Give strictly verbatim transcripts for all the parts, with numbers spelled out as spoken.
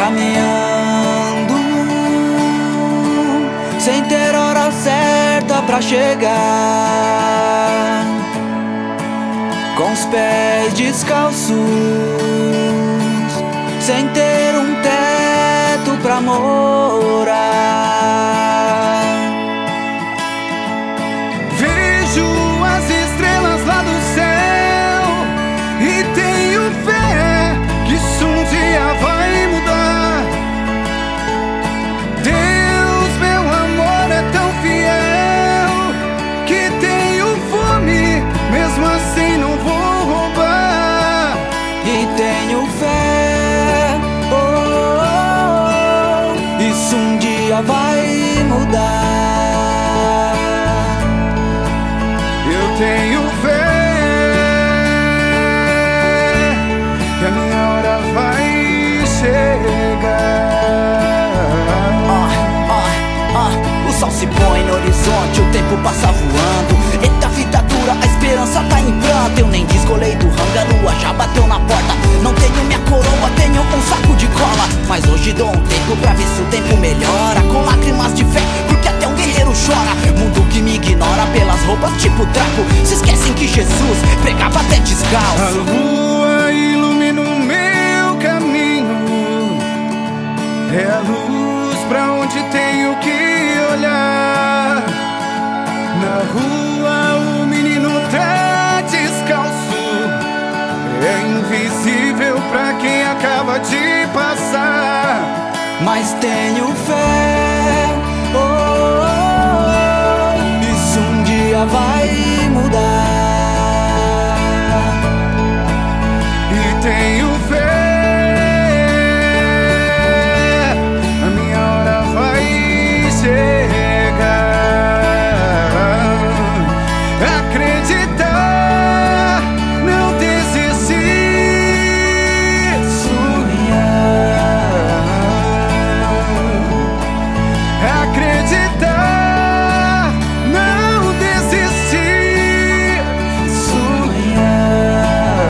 caminhando sem ter hora certa pra chegar, com os pés descalços, sem ter um teto pra morar. Vejo as estrelas lá do céu e tenho fé que isso um dia vai mudar. Deus, meu amor, é tão fiel que tenho fome, mesmo assim não vou roubar. E tenho fé, oh, oh, oh, isso um dia vai mudar. Eu tenho fé que a minha hora vai chegar. Ah, ah, ah, o sol se põe no horizonte, o tempo passa voando. Eita vida dura, a esperança tá em pranto. Eu nem descolei do rango, a lua já bateu na porta. Não tenho minha coroa, tenho um saco de cola. Mas hoje dou um tempo pra ver se o tempo melhora, com lágrimas de fé, porque até um guerreiro chora. Mundo que me ignora pelas roupas tipo trapo, se esquecem que Jesus pregava até A descalço. lua ilumina o meu caminho, é a luz pra onde tenho que olhar. Na rua o menino tá descalço, é invisível pra quem acaba de passar. Mas tenho fé, oh, oh, oh, isso um dia vai mudar. E tenho fé, a minha hora vai chegar. Acreditar, não desistir, sonhar. Acreditar, não desistir, sonhar.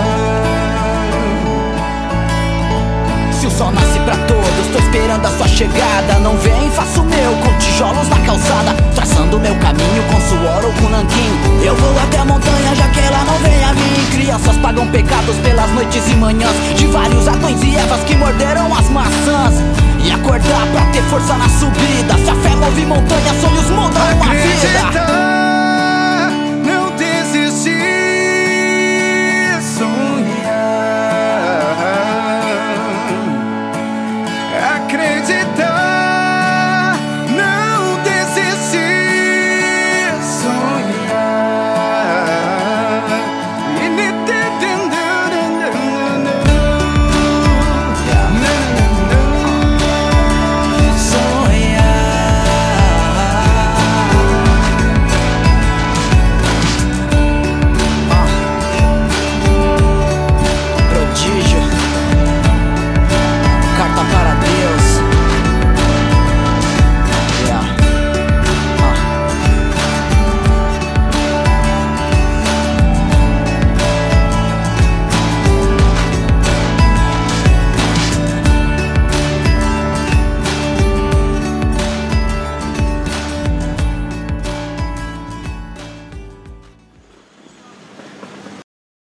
Se o sol nasce pra todos, tô esperando a sua chegada. Não vem, faço o meu, com tijolos na calçada, traçando meu caminho com suor ou com nanquim. Eu vou até a montanha, já que ela não vem a mim. Crianças pagam pecados pelas noites e manhãs de vários Adões e Evas que morderam as maçãs. E acordar pra ter força na subida, se a fé move montanhas, sonhos mudam uma vida. Acreditar,